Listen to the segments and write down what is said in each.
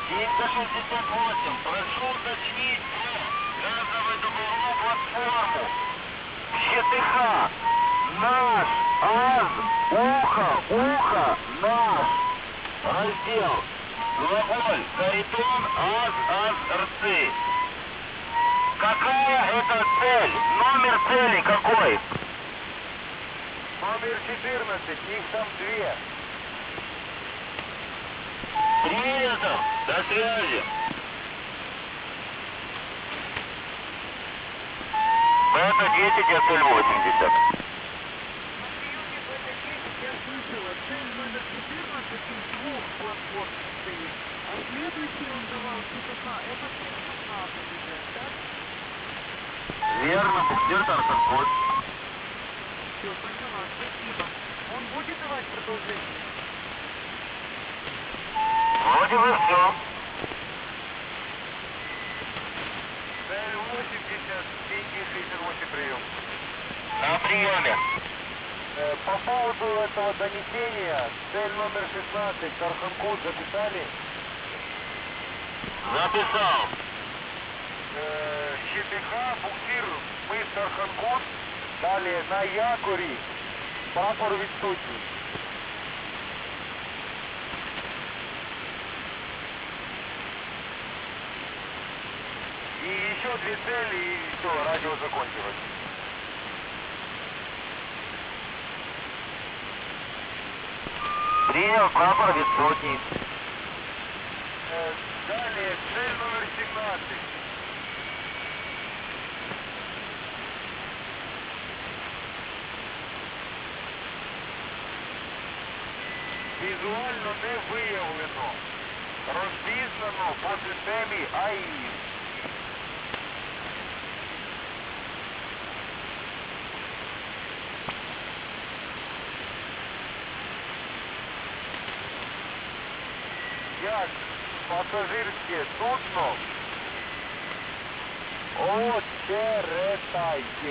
368, прошу уточнить газовыдобывную платформу. ЩТХ. Наш. АЗ. Ухо. Наш. Раздел. Глаголь. Харитон. АЗ. РЦ. Какая это цель? Номер цели какой? Номер 14, их там 2. Принято. До связи. Бета-10, я цель 80. На приеме Бета-10 я слышала, цель номер 14 из 2 платформ стоит, а следующий он давал ЧТХ, это цель 16 уже, так? Верно, буксир Тарханкот. Все, поняла, спасибо. Он будет давать продолжение? Вроде бы все. Цель 80, Пинги 68 прием. На приеме. По поводу этого донесения, цель номер 16, Тарханкут записали? Записал. ЧТХ, буксир, мы Тарханкут, далее на якоре, прапор відсутній. И еще 2 цели, и все, радио закончилось. Принял прапор відсутній. Далее, цель номер 17. Візуально не виявлено. Розпізнано по системі АІС. Як пасажирське судно очеретайте.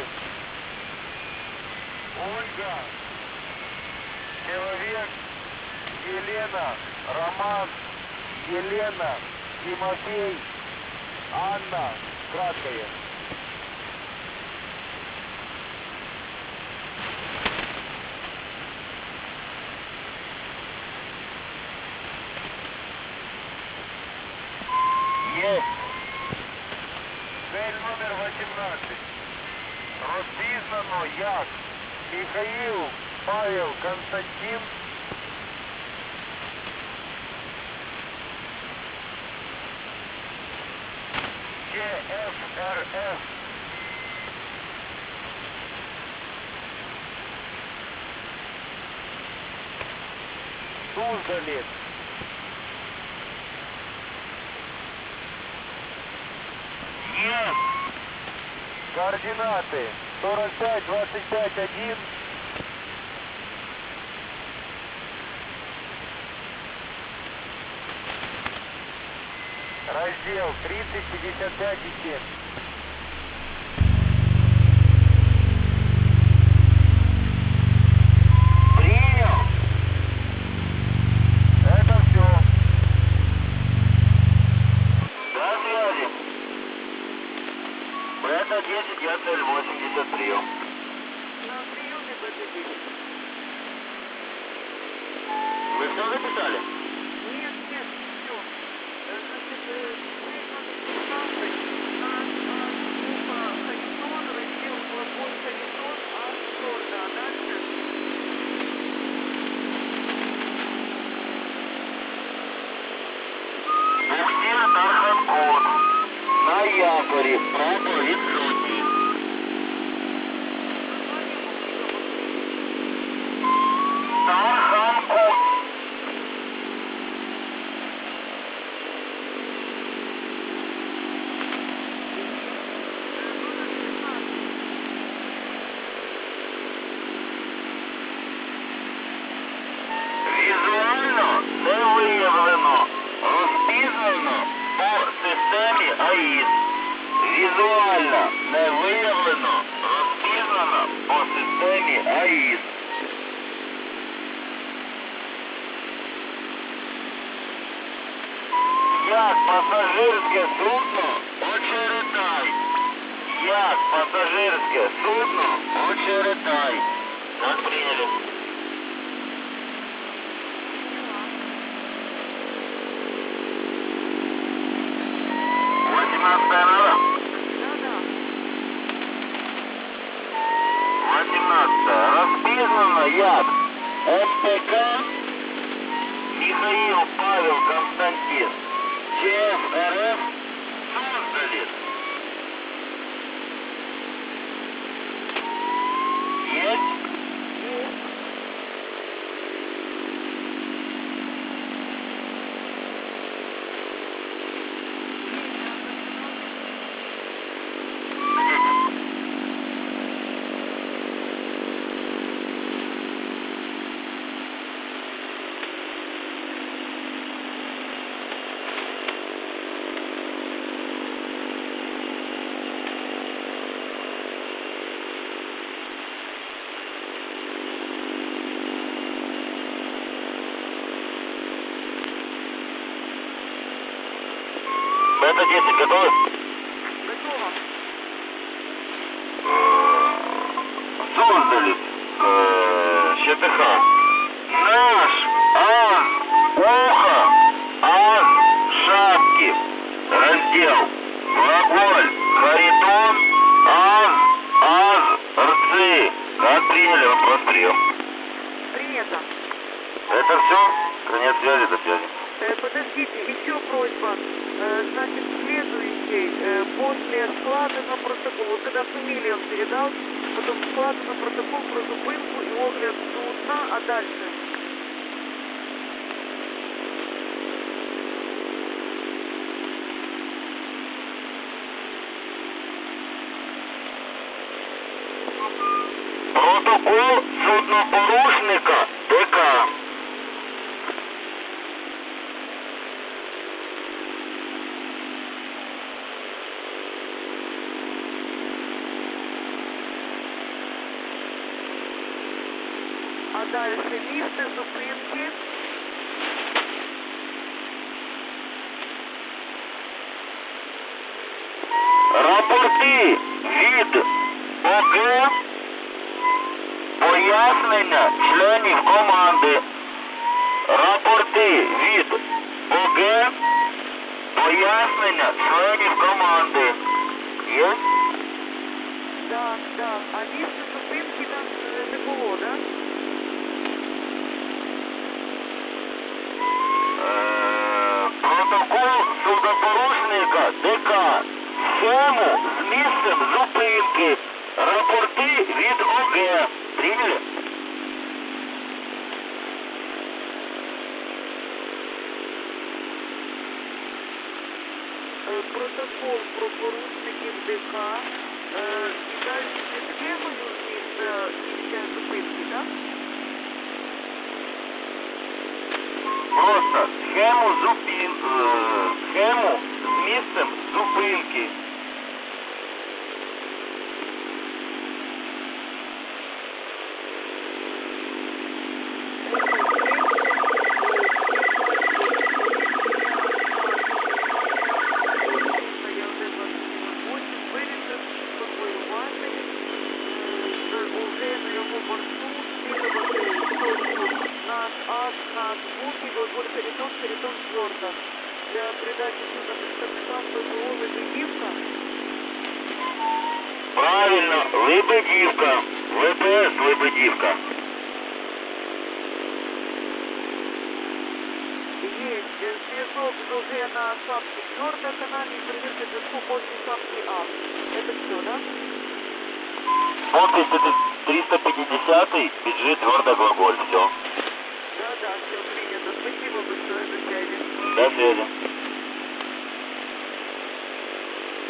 Ольга, человек, Елена, Роман, Елена, Тимофей, Анна, краткое. Есть. Цель номер 18. Розпізнано як Михаил, Павел, Константин, ЧФРФ. Суздалец. Есть. Координаты 45, 25, 1. Раздел 30, 55 и 7. Принял. Это все. До связи. Бета-10, я цель 80, прием. На приеме Бета-10. Вы все записали? Нет, все. Значит, цель номер 16, наш Ухо, Харитон, раздел глаголь Харитон, Ас-Сорда, а дальше? Буксир Тарханкот. На якоре. Прапор відсутній. Название буксира повторите. Тарханкот. Номер 16. Візуально не виявлено. Розпізнано по системі АІС. Візуально не виявлено. Розпізнано по системі АІС. Як пасажирське судно очеретай. Як пасажирське судно очеретай. Нас приняли. Да-да. 18. Розпізнано як МПК Михаил Павел Константин ЧФ РФ Суздалит. Есть? Бета-10 готовы? Готово. Суздалит, ЧПХ. Наш, АЗ, ухо, АЗ, шапки, раздел, глаголь, Харитон, АЗ, рцы. Как приняли, вопрос прием. Принято. Это все? Конец связи, до связи. Подождите, еще просьба. Значит, следующий, после склада на протокол, когда фамилию он передал, потом склад на протокол про зупинку и огляд судна, а дальше? Протокол суднопорушника ТК. А дальше місце зупинки. Рапорти від ОГ, пояснення членів команди. Рапорти від ОГ, пояснення членів команди. Є? Да, да. А місце зупинки там не було, да? Протокол суднопорушника ДК. Схему з місцем зупинки. Рапорти від ОГ. Приняли? Протокол про порушників ДК. І далі схемою місця зупинки, так? Просто схему схему з місцем зупинки. Для передачи судна представникам ППО «Лебедівка». Правильно, Лебедівка. ВПС Лебедівка. Есть связок уже на шапке 4 канале и проверка зв'язку после шапки А. Это все, да? Подпись это 350-й, бюджет твердо глаголь. Все. Да, все принято. Спасибо большое, до связи. До связи.